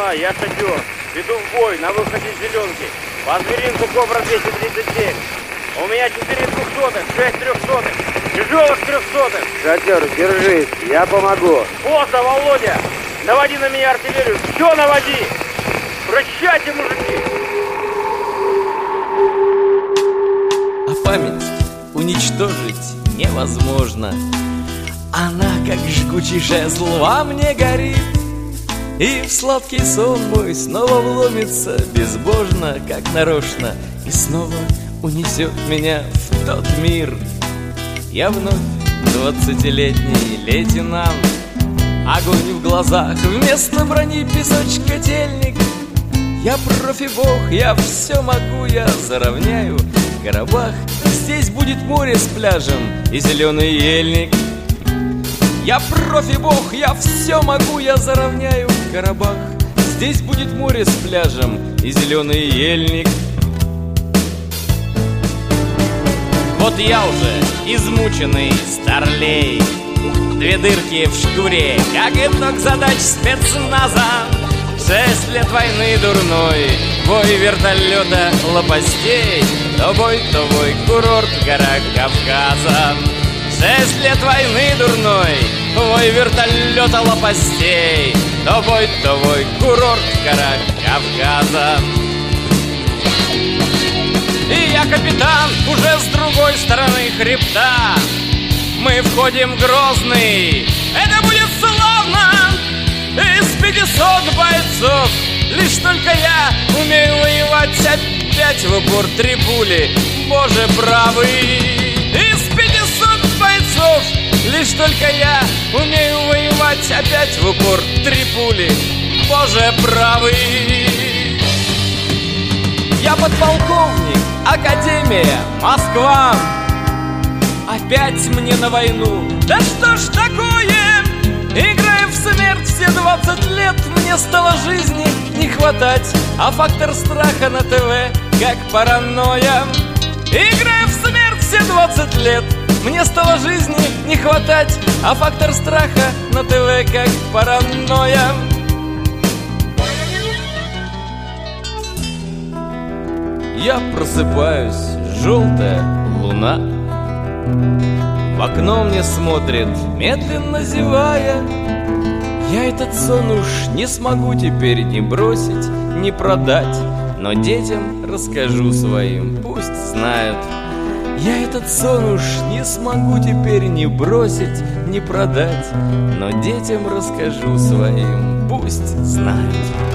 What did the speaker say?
Да, я шатер. Веду в бой на выходе из зеленки. По зверинцу Кобра 237. У меня 4 двухсотых, 6 трехсотых, тяжелых 300-х. Шатер, держись, я помогу. Поздно, Володя. Наводи на меня артиллерию. Все наводи. Прощайте, мужики. А память уничтожить невозможно. Она, как жгучий жезл, во мне горит. И в сладкий сон мой снова вломится безбожно, как нарочно, и снова унесет меня в тот мир. Я вновь 20-летний лейтенант. Огонь в глазах, вместо брони песочкотельник. Я профи-бог, я все могу, я заровняю Карабах. Здесь будет море с пляжем и зеленый ельник. Я профи-бог, я все могу, я заровняю Карабах. Здесь будет море с пляжем и зеленый ельник. Вот я уже измученный старлей, 2 дырки в шкуре, как итог задач спецназа. 6 лет войны дурной, бой вертолета лопастей, то бой, курорт в горах Кавказа. 6 лет войны дурной, бой вертолета лопастей, то бой, курорт в горах Кавказа. И я капитан уже с другой стороны хребта. Мы входим Грозный, это будет славно. Из 500 бойцов лишь только я умею воевать. Опять в упор 3 пули, Боже правый. Из 500 бойцов лишь только я умею воевать. Опять в упор 3 пули, Боже правый. Я подполковник, Академия, Москва. Опять мне на войну, да что ж такое? Играя в смерть все 20 лет, мне стало жизни не хватать. А фактор страха на ТВ, как паранойя. Играя в смерть все 20 лет, мне стало жизни не хватать. А фактор страха на ТВ, как паранойя. Я просыпаюсь, желтая луна. В окно мне смотрит, медленно зевая. Я этот сон уж не смогу теперь ни бросить, ни продать. Но детям расскажу своим, пусть знают. Я этот сон уж не смогу теперь ни бросить, ни продать. Но детям расскажу своим, пусть знают.